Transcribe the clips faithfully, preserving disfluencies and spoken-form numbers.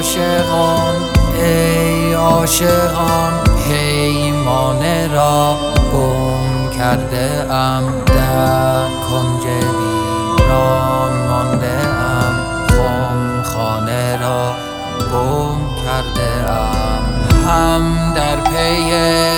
عاشقان ای عاشقان پیمانه را گم کرده ام، در کنج ویران مانده ام، خمخانه را گم کرده ام. هم در پی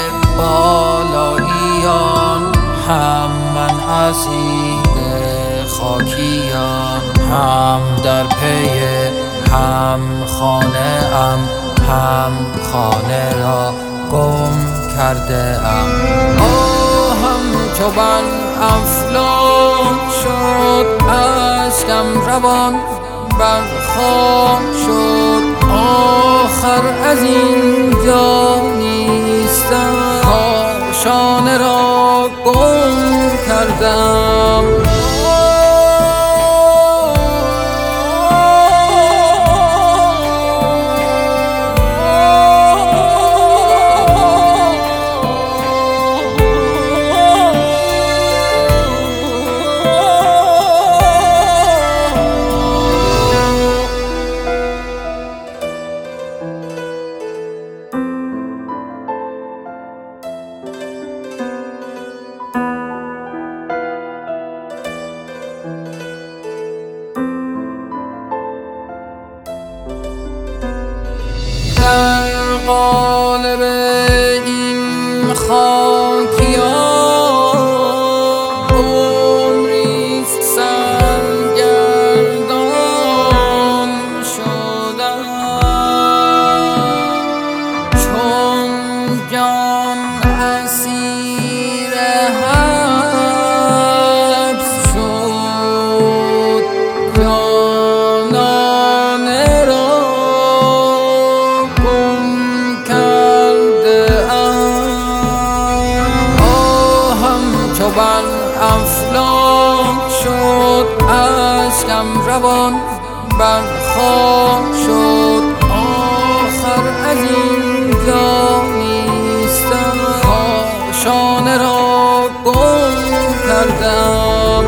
بالاییان، هم من اسیر خاکیان، هم در پی هم خانه ام، هم خانه را گم کرده ام. آهم چو بر افلاک شد، اشکم روان بر خاک شد. آخر از اینجا نیستم، کاشانه را گم کردم. در قالب این خاکیان، عمریست سرگردان شدم. چون جان اسیر حبس شد، جانانه را چو بر افلاک شد، اشکم روان بر خاک شد. آخر از اینجا نیستم، کاشانه را گم کردم.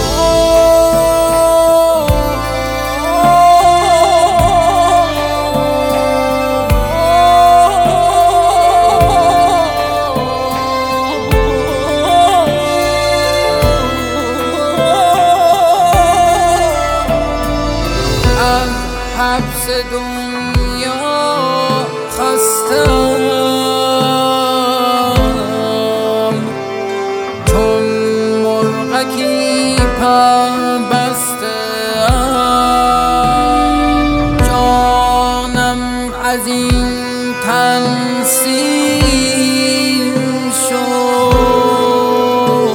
حبس دنیا خستم، چون مرغکی پر بسته ام. جانم از این تن سیر شد،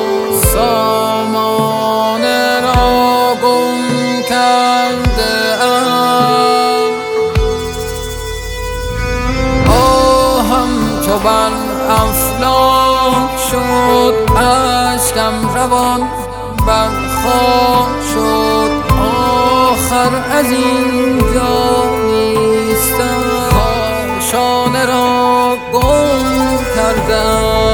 سامانه را گم کرده چو بر افلاک شد، اشکم روان بر خاک شد. آخر از اینجا نیستم، کاشانه را گم کردم.